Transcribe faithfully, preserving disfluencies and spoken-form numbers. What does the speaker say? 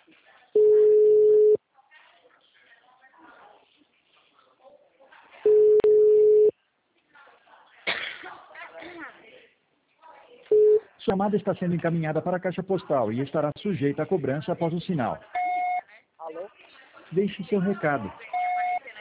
Sua chamada está sendo encaminhada para a caixa postal e estará sujeita a cobrança após o sinal. Alô? Deixe seu recado.